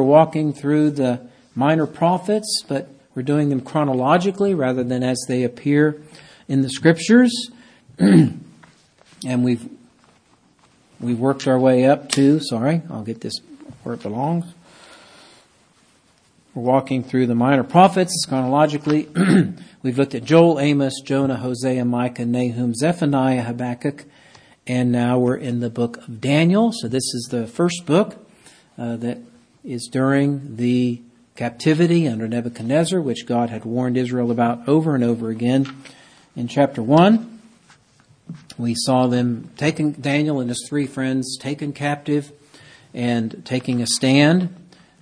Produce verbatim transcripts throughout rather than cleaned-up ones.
walking through the minor prophets, but we're doing them chronologically rather than as they appear in the Scriptures. And we've we've worked our way up to, sorry, I'll get this where it belongs. We're walking through the minor prophets chronologically. We've looked at Joel, Amos, Jonah, Hosea, Micah, Nahum, Zephaniah, Habakkuk, and now we're in the book of Daniel. So this is the first book uh, that is during the captivity under Nebuchadnezzar, which God had warned Israel about over and over again. In chapter one, we saw them taking Daniel and his three friends taken captive and taking a stand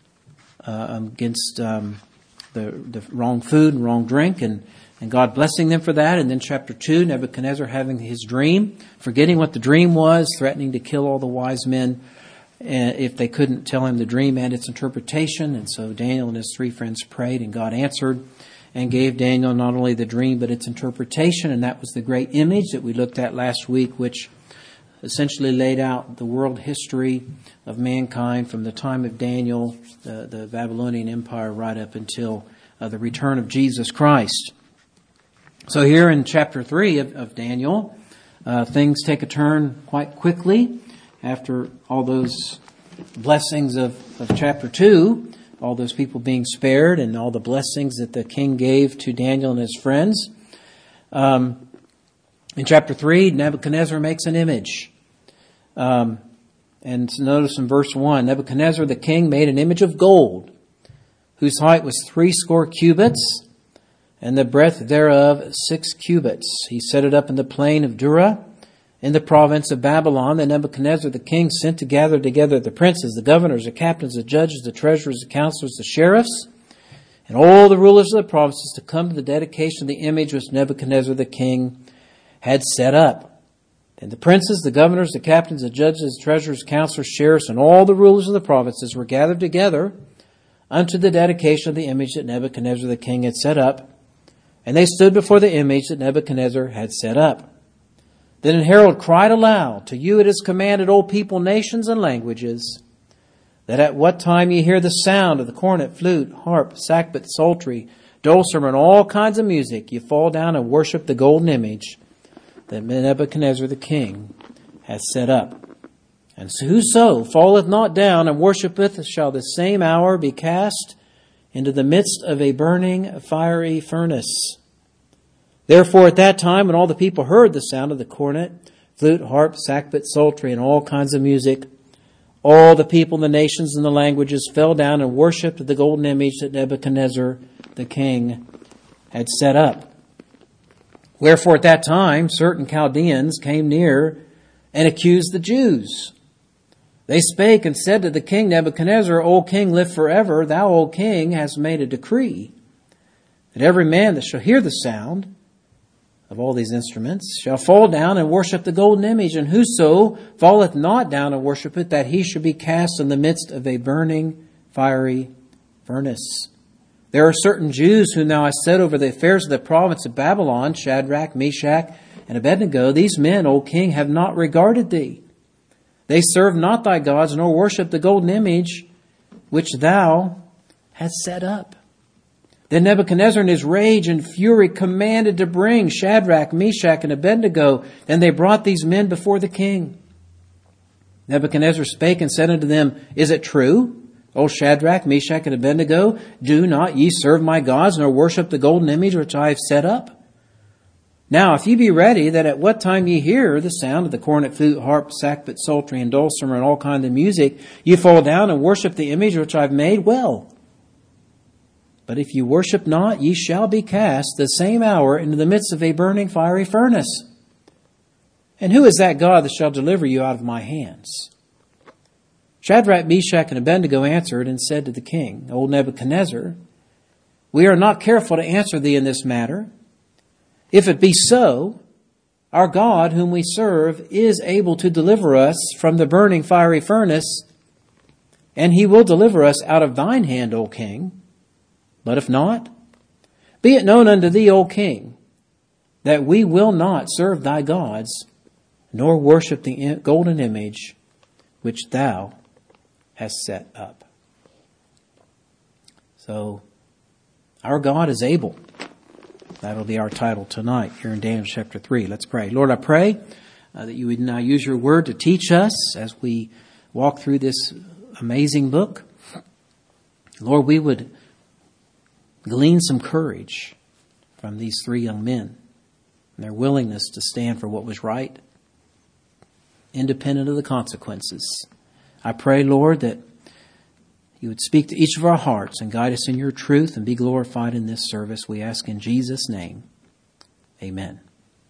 uh, against um, the, the wrong food and wrong drink, and, and God blessing them for that. And then chapter two, Nebuchadnezzar having his dream, forgetting what the dream was, threatening to kill all the wise men if they couldn't tell him the dream and its interpretation. And so Daniel and his three friends prayed, and God answered and gave Daniel not only the dream but its interpretation. And that was the great image that we looked at last week, which essentially laid out the world history of mankind from the time of Daniel, the, the Babylonian Empire, right up until uh, the return of Jesus Christ. So here in chapter three of, of Daniel, uh, things take a turn quite quickly. After all those blessings of, of chapter two, all those people being spared and all the blessings that the king gave to Daniel and his friends. Um, in chapter three, Nebuchadnezzar makes an image. Um, and notice in verse one, Nebuchadnezzar the king made an image of gold, whose height was threescore cubits, and the breadth thereof six cubits. He set it up in the plain of Dura, in the province of Babylon. Then Nebuchadnezzar the king sent to gather together the princes, the governors, the captains, the judges, the treasurers, the counselors, the sheriffs, and all the rulers of the provinces to come to the dedication of the image which Nebuchadnezzar the king had set up. And the princes, the governors, the captains, the judges, the treasurers, counselors, sheriffs, and all the rulers of the provinces were gathered together unto the dedication of the image that Nebuchadnezzar the king had set up. And they stood before the image that Nebuchadnezzar had set up. Then an herald cried aloud, to you it is commanded, O people, nations, and languages, that at what time ye hear the sound of the cornet, flute, harp, sackbut, psaltery, dulcimer, and all kinds of music, ye fall down and worship the golden image that Nebuchadnezzar the king hath set up. And whoso falleth not down and worshipeth shall the same hour be cast into the midst of a burning fiery furnace. Therefore at that time, when all the people heard the sound of the cornet, flute, harp, sackbut, psaltery, and all kinds of music, all the people, the nations, and the languages fell down and worshipped the golden image that Nebuchadnezzar the king had set up. Wherefore at that time certain Chaldeans came near and accused the Jews. They spake and said to the king Nebuchadnezzar, O king, live forever. Thou, O king, hast made a decree that every man that shall hear the sound of all these instruments shall fall down and worship the golden image, and whoso falleth not down and worship it, that he should be cast in the midst of a burning fiery furnace. There are certain Jews whom thou hast set over the affairs of the province of Babylon, Shadrach, Meshach, and Abednego. These men, O king, have not regarded thee. They serve not thy gods, nor worship the golden image which thou hast set up. Then Nebuchadnezzar in his rage and fury commanded to bring Shadrach, Meshach, and Abednego. Then they brought these men before the king. Nebuchadnezzar spake and said unto them, Is it true, O Shadrach, Meshach, and Abednego, do not ye serve my gods, nor worship the golden image which I have set up? Now, if ye be ready, that at what time ye hear the sound of the cornet, flute, harp, sackbut, psaltery, and dulcimer, and all kinds of music, ye fall down and worship the image which I have made, well. But if you worship not, ye shall be cast the same hour into the midst of a burning fiery furnace. And who is that God that shall deliver you out of my hands? Shadrach, Meshach, and Abednego answered and said to the king, O Nebuchadnezzar, we are not careful to answer thee in this matter. If it be so, our God whom we serve is able to deliver us from the burning fiery furnace, and he will deliver us out of thine hand, O king. But if not, be it known unto thee, O king, that we will not serve thy gods, nor worship the golden image which thou hast set up. So, our God is able. That'll be our title tonight here in Daniel chapter three. Let's pray. Lord, I pray uh, that you would now use your word to teach us as we walk through this amazing book. Lord, we would glean some courage from these three young men and their willingness to stand for what was right, independent of the consequences. I pray, Lord, that you would speak to each of our hearts and guide us in your truth and be glorified in this service. We ask in Jesus' name. Amen.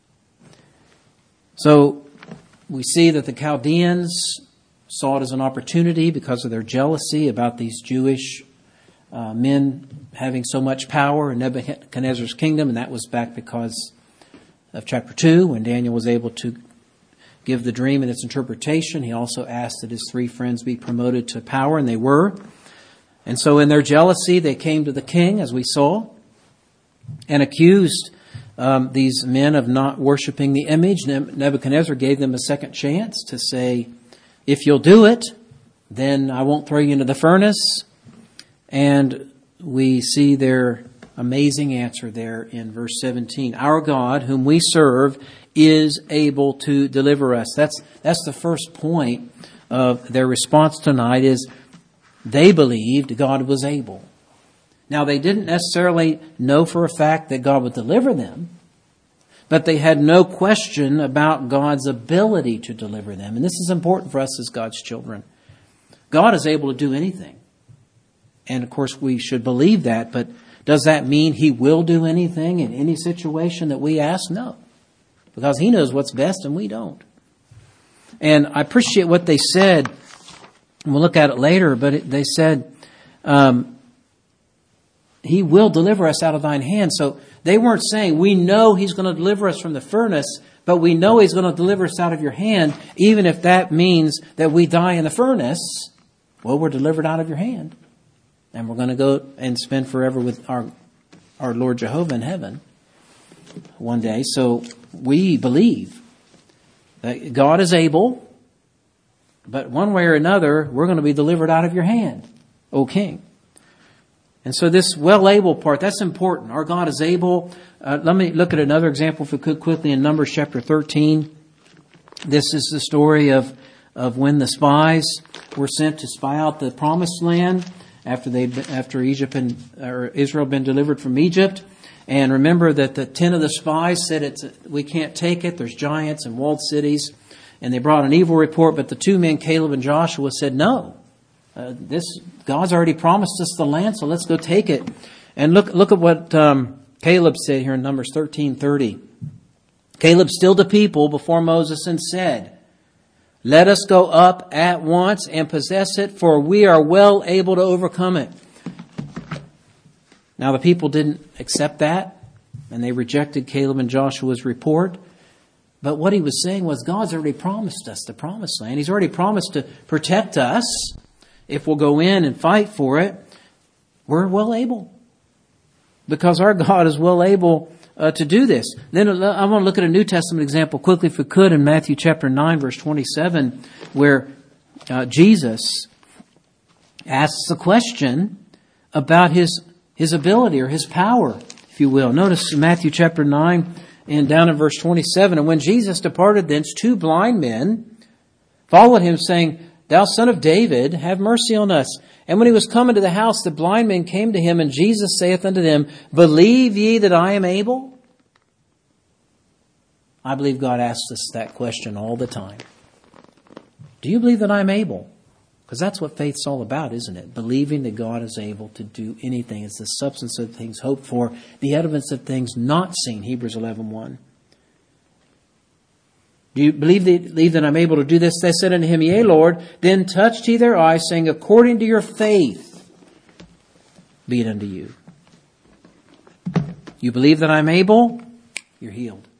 So we see that the Chaldeans saw it as an opportunity because of their jealousy about these Jewish uh, men having so much power in Nebuchadnezzar's kingdom. And that was back because of chapter two, when Daniel was able to give the dream and its interpretation. He also asked that his three friends be promoted to power, and they were. And so in their jealousy, they came to the king, as we saw, and accused um, these men of not worshiping the image. Nebuchadnezzar gave them a second chance to say, if you'll do it, then I won't throw you into the furnace. And we see their amazing answer there in verse seventeen. Our God, whom we serve, is able to deliver us. That's that's the first point of their response tonight, is they believed God was able. Now, they didn't necessarily know for a fact that God would deliver them, but they had no question about God's ability to deliver them. And this is important for us as God's children. God is able to do anything. And of course, we should believe that, but does that mean He will do anything in any situation that we ask? No. Because He knows what's best and we don't. And I appreciate what they said. And we'll look at it later, but it, they said, um, He will deliver us out of thine hand. So they weren't saying, we know He's going to deliver us from the furnace, but we know He's going to deliver us out of your hand, even if that means that we die in the furnace. Well, we're delivered out of your hand. And we're going to go and spend forever with our, our Lord Jehovah in heaven one day. So we believe that God is able, but one way or another, we're going to be delivered out of your hand, O King. And so this well-able part, that's important. Our God is able. Uh, let me look at another example, if we could, quickly, in Numbers chapter thirteen. This is the story of, of when the spies were sent to spy out the promised land after they after Egypt and or Israel had been delivered from Egypt. And remember that the ten of the spies said, "It's we can't take it. There's giants and walled cities." And they brought an evil report, but the two men, Caleb and Joshua, said, no, uh, this God's already promised us the land, so let's go take it. And look look at what um, Caleb said here in Numbers thirteen thirty. Caleb stilled the people before Moses and said, let us go up at once and possess it, for we are well able to overcome it. Now the people didn't accept that, and they rejected Caleb and Joshua's report. But what he was saying was, God's already promised us the promised land. He's already promised to protect us if we'll go in and fight for it. We're well able, because our God is well able uh, to do this. Then I want to look at a New Testament example quickly, if we could, in Matthew chapter nine, verse twenty-seven, where uh, Jesus asks a question about his, his ability or his power, if you will. Notice Matthew chapter nine, and down in verse twenty-seven, and when Jesus departed thence, two blind men followed him, saying, Thou son of David, have mercy on us. And when he was come into the house, the blind men came to him, and Jesus saith unto them, Believe ye that I am able? I believe God asks us that question all the time. Do you believe that I'm able? Because that's what faith's all about, isn't it? Believing that God is able to do anything. It's the substance of things hoped for, the evidence of things not seen, Hebrews eleven one. Do you believe that, believe that I'm able to do this? They said unto him, Yea, Lord. Then touched he their eyes, saying, According to your faith, be it unto you. You believe that I'm able? You're healed.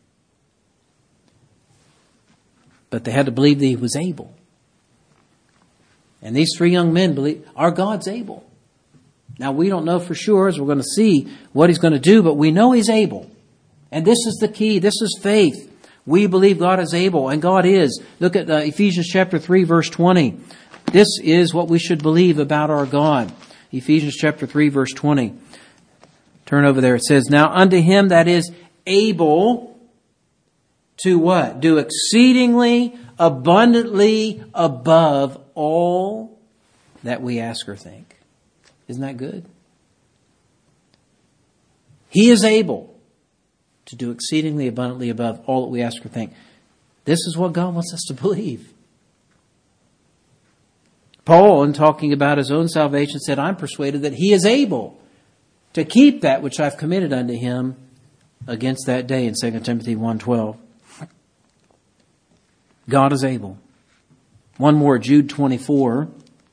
But they had to believe that he was able. And these three young men believe our God's able. Now, we don't know for sure, as we're going to see, what He's going to do, but we know He's able. And this is the key. This is faith. We believe God is able, and God is. Look at uh, Ephesians chapter three, verse twenty. This is what we should believe about our God. Ephesians chapter three, verse twenty. Turn over there. It says, now unto him that is able to what? Do exceedingly abundantly above all that we ask or think. Isn't that good? He is able to do exceedingly abundantly above all that we ask or think. This is what God wants us to believe. Paul, in talking about his own salvation, said, I'm persuaded that he is able to keep that which I've committed unto him against that day in Second Timothy one twelve. God is able. One more, Jude twenty-four.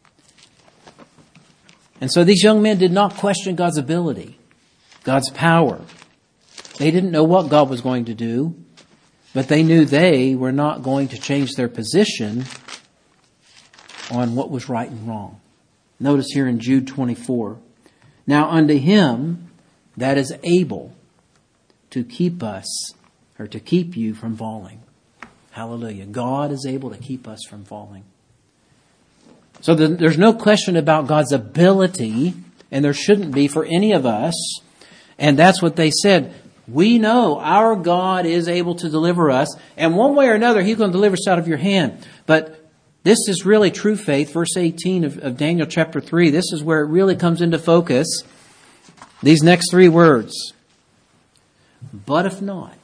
And so these young men did not question God's ability, God's power. They didn't know what God was going to do, but they knew they were not going to change their position on what was right and wrong. Notice here in Jude twenty-four. Now unto him that is able to keep us, or to keep you from falling. Hallelujah. God is able to keep us from falling. So the, there's no question about God's ability, and there shouldn't be for any of us. And that's what they said. We know our God is able to deliver us, and one way or another, He's going to deliver us out of your hand. But this is really true faith. Verse eighteen of, of Daniel chapter three. This is where it really comes into focus. These next three words. But if not.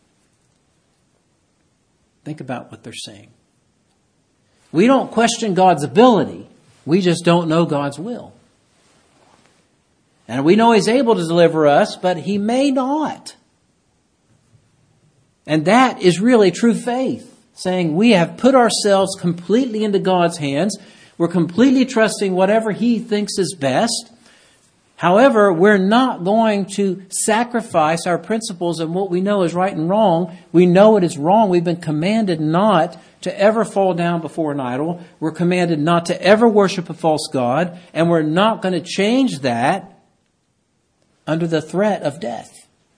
Think about what they're saying. We don't question God's ability. We just don't know God's will. And we know He's able to deliver us, but He may not. And that is really true faith. Saying we have put ourselves completely into God's hands. We're completely trusting whatever He thinks is best. However, we're not going to sacrifice our principles and what we know is right and wrong. We know it is wrong. We've been commanded not to ever fall down before an idol. We're commanded not to ever worship a false god. And we're not going to change that under the threat of death.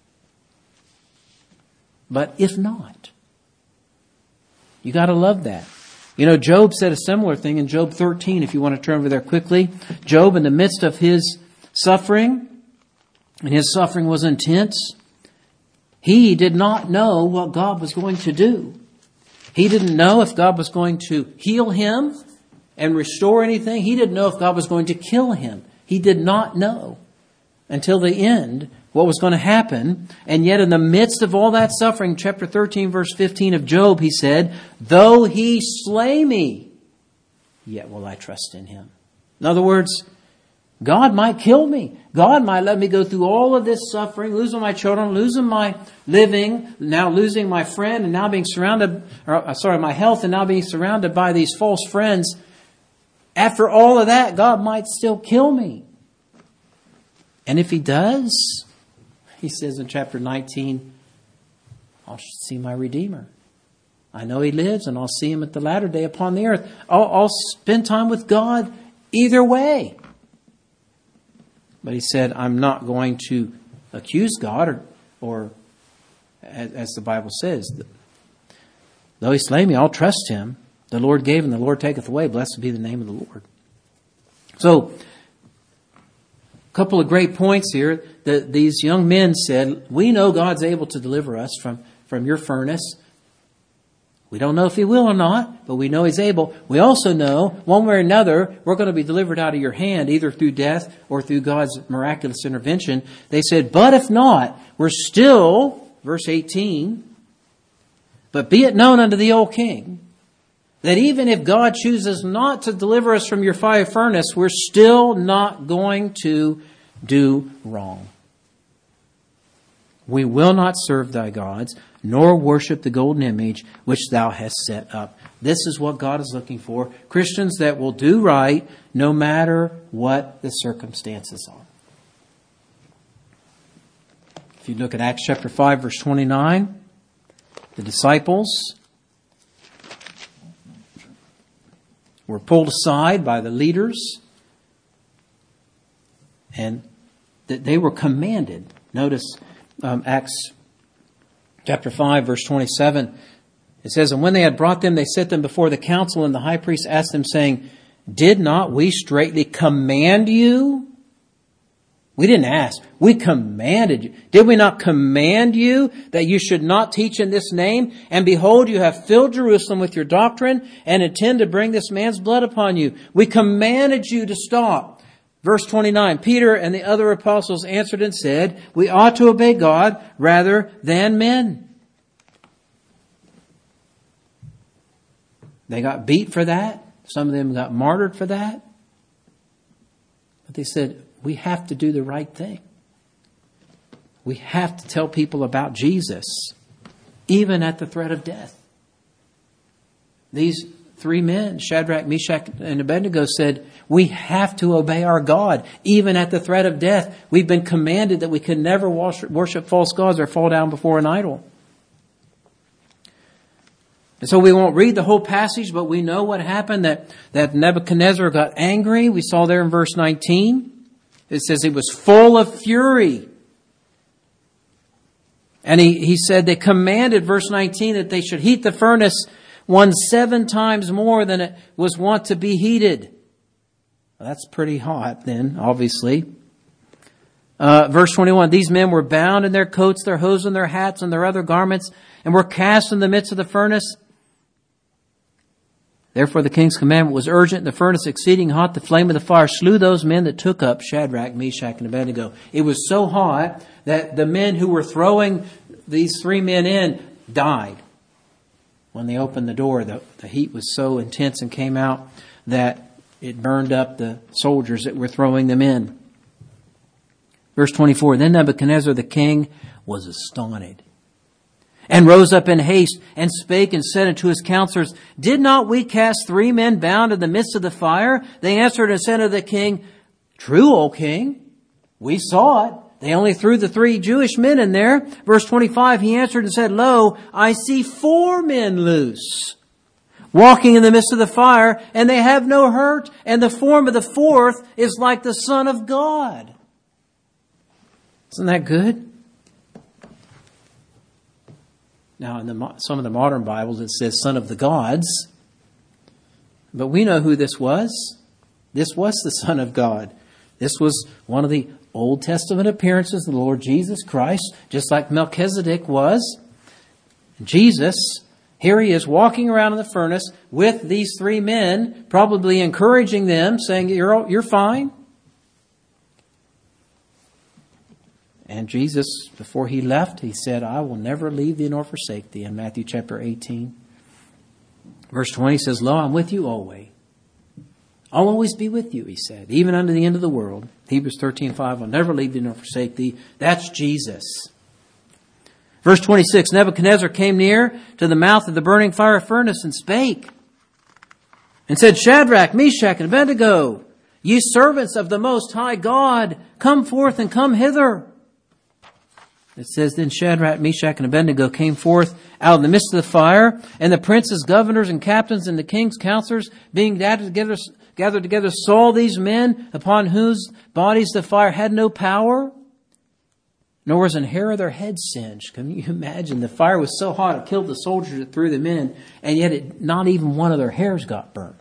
But if not, you got to love that. You know, Job said a similar thing in Job thirteen, if you want to turn over there quickly. Job, in the midst of his suffering, and his suffering was intense, he did not know what God was going to do. He didn't know if God was going to heal him and restore anything. He didn't know if God was going to kill him. He did not know until the end what was going to happen. And yet in the midst of all that suffering, chapter thirteen, verse fifteen of Job, he said, though he slay me, yet will I trust in him. In other words, God might kill me. God might let me go through all of this suffering, losing my children, losing my living, now losing my friend, and now being surrounded, or sorry, my health, and now being surrounded by these false friends. After all of that, God might still kill me. And if He does, He says in chapter nineteen, I'll see my Redeemer. I know He lives, and I'll see Him at the latter day upon the earth. I'll, I'll spend time with God either way. But he said, I'm not going to accuse God, or, or as, as the Bible says, though He slay me, I'll trust Him. The Lord gave and the Lord taketh away. Blessed be the name of the Lord. So, a couple of great points here. The, these young men said, we know God's able to deliver us from, from your furnace. We don't know if He will or not, but we know He's able. We also know, one way or another, we're going to be delivered out of your hand, either through death or through God's miraculous intervention. They said, but if not, we're still, verse eighteen, but be it known unto the old king, that even if God chooses not to deliver us from your fire furnace, we're still not going to do wrong. We will not serve thy gods, nor worship the golden image which thou hast set up. This is what God is looking for. Christians that will do right no matter what the circumstances are. If you look at Acts chapter five, verse twenty-nine, the disciples were pulled aside by the leaders, and that they were commanded. Notice um, Acts chapter five, verse twenty-seven. It says, and when they had brought them, they set them before the council, and the high priest asked them, saying, Did not we straitly command you? We didn't ask. We commanded you. Did we not command you that you should not teach in this name? And behold, you have filled Jerusalem with your doctrine and intend to bring this man's blood upon you. We commanded you to stop. Verse twenty-nine, Peter and the other apostles answered and said, we ought to obey God rather than men. They got beat for that. Some of them got martyred for that. But they said, we have to do the right thing. We have to tell people about Jesus, even at the threat of death. These three men, Shadrach, Meshach, and Abednego, said, we have to obey our God, even at the threat of death. We've been commanded that we can never worship false gods or fall down before an idol. And so we won't read the whole passage, but we know what happened, that, that Nebuchadnezzar got angry. We saw there in verse nineteen. It says he was full of fury. And he, he said they commanded, verse nineteen, that they should heat the furnace one seven times more than it was wont to be heated. Well, that's pretty hot then, obviously. Uh, verse twenty-one, these men were bound in their coats, their hose, and their hats, and their other garments, and were cast in the midst of the furnace. Therefore the king's commandment was urgent. The furnace exceeding hot, the flame of the fire slew those men that took up Shadrach, Meshach, and Abednego. It was so hot that the men who were throwing these three men in died. When they opened the door, the, the heat was so intense and came out that it burned up the soldiers that were throwing them in. Verse twenty-four, then Nebuchadnezzar the king was astonished, and rose up in haste, and spake and said unto his counselors, did not we cast three men bound in the midst of the fire? They answered and said unto the king, true, O king, we saw it. They only threw the three Jewish men in there. Verse twenty-five, he answered and said, lo, I see four men loose, walking in the midst of the fire, and they have no hurt, and the form of the fourth is like the Son of God. Isn't that good? Now, in the, some of the modern Bibles, it says Son of the Gods. But we know who this was. This was the Son of God. This was one of the Old Testament appearances of the Lord Jesus Christ, just like Melchizedek was. Jesus, here he is walking around in the furnace with these three men, probably encouraging them, saying, you're, you're fine. And Jesus, before he left, he said, I will never leave thee nor forsake thee, in Matthew chapter eighteen. Verse twenty says, lo, I'm with you always. I'll always be with you, he said, even unto the end of the world. Hebrews thirteen five, I'll never leave thee nor forsake thee. That's Jesus. Verse twenty-six, Nebuchadnezzar came near to the mouth of the burning fire furnace and spake, and said, Shadrach, Meshach, and Abednego, ye servants of the Most High God, come forth and come hither. It says, then Shadrach, Meshach, and Abednego came forth out of the midst of the fire, and the princes, governors, and captains, and the king's counselors, being gathered together, gathered together, saw these men, upon whose bodies the fire had no power, nor was an hair of their head singed. Can you imagine? The fire was so hot, it killed the soldiers that threw them in, and yet it, not even one of their hairs got burned.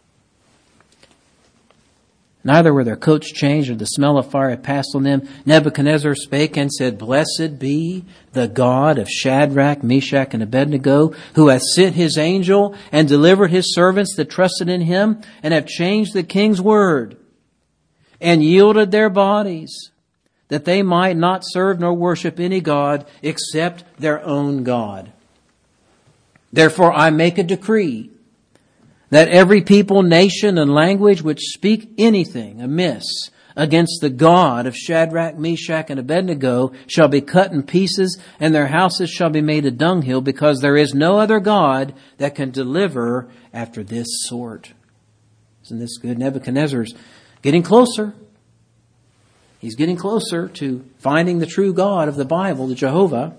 Neither were their coats changed, or the smell of fire had passed on them. Nebuchadnezzar spake and said, blessed be the God of Shadrach, Meshach, and Abednego, who hath sent his angel and delivered his servants that trusted in him, and have changed the king's word, and yielded their bodies, that they might not serve nor worship any god except their own God. Therefore I make a decree, that every people, nation, and language which speak anything amiss against the God of Shadrach, Meshach, and Abednego shall be cut in pieces, and their houses shall be made a dunghill, because there is no other God that can deliver after this sort. Isn't this good? Nebuchadnezzar's getting closer. He's getting closer to finding the true God of the Bible, the Jehovah.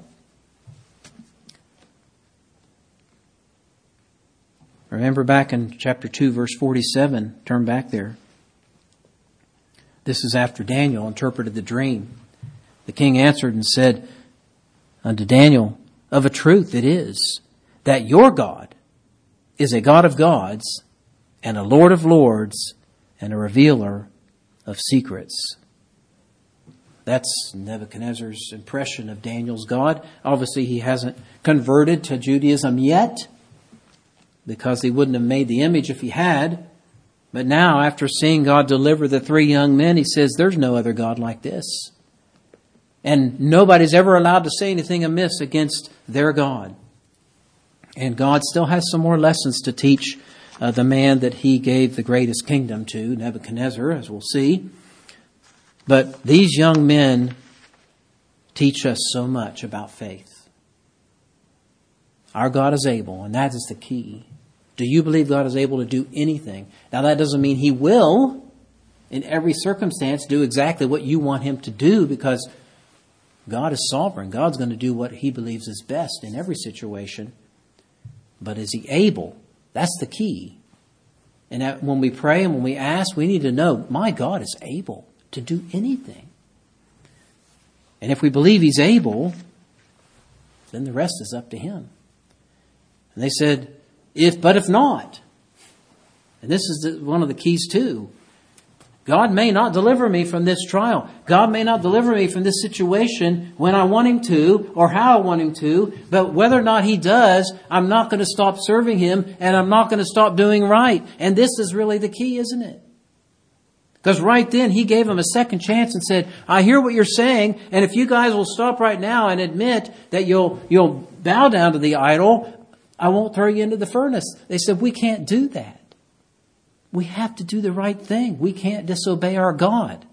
Remember back in chapter two, verse forty-seven. Turn back there. This is after Daniel interpreted the dream. The king answered and said unto Daniel, of a truth it is, that your God is a God of gods, and a Lord of lords and a revealer of secrets. That's Nebuchadnezzar's impression of Daniel's God. Obviously, he hasn't converted to Judaism yet, because he wouldn't have made the image if he had. But now, after seeing God deliver the three young men, he says, there's no other God like this. And nobody's ever allowed to say anything amiss against their God. And God still has some more lessons to teach uh, the man that he gave the greatest kingdom to, Nebuchadnezzar, as we'll see. But these young men teach us so much about faith. Our God is able, and that is the key. Do you believe God is able to do anything? Now, that doesn't mean He will, in every circumstance, do exactly what you want Him to do, because God is sovereign. God's going to do what He believes is best in every situation. But is He able? That's the key. And that when we pray and when we ask, we need to know, my God is able to do anything. And if we believe He's able, then the rest is up to Him. And they said, if, but if not. And this is the, one of the keys too. God may not deliver me from this trial. God may not deliver me from this situation when I want Him to or how I want Him to. But whether or not He does, I'm not going to stop serving Him, and I'm not going to stop doing right. And this is really the key, isn't it? Because right then He gave them a second chance and said, I hear what you're saying, and if you guys will stop right now and admit that you'll you'll bow down to the idol, I won't throw you into the furnace. They said, we can't do that. We have to do the right thing. We can't disobey our God.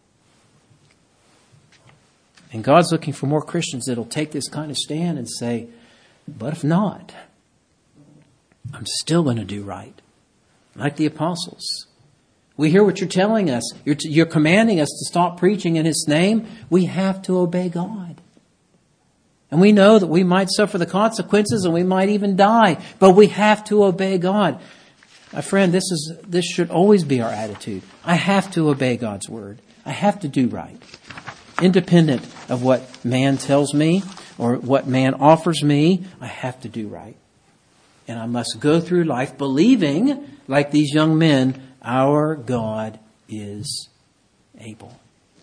And God's looking for more Christians that'll take this kind of stand and say, but if not, I'm still going to do right. Like the apostles. We hear what you're telling us. You're, t- you're commanding us to stop preaching in His name. We have to obey God. And we know that we might suffer the consequences and we might even die. But we have to obey God. My friend, this is this should always be our attitude. I have to obey God's word. I have to do right. Independent of what man tells me or what man offers me, I have to do right. And I must go through life believing, like these young men, our God is able.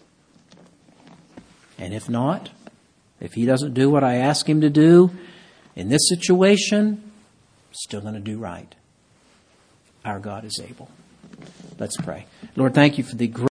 And if not, if He doesn't do what I ask Him to do in this situation, I'm still going to do right. Our God is able. Let's pray. Lord, thank You for the great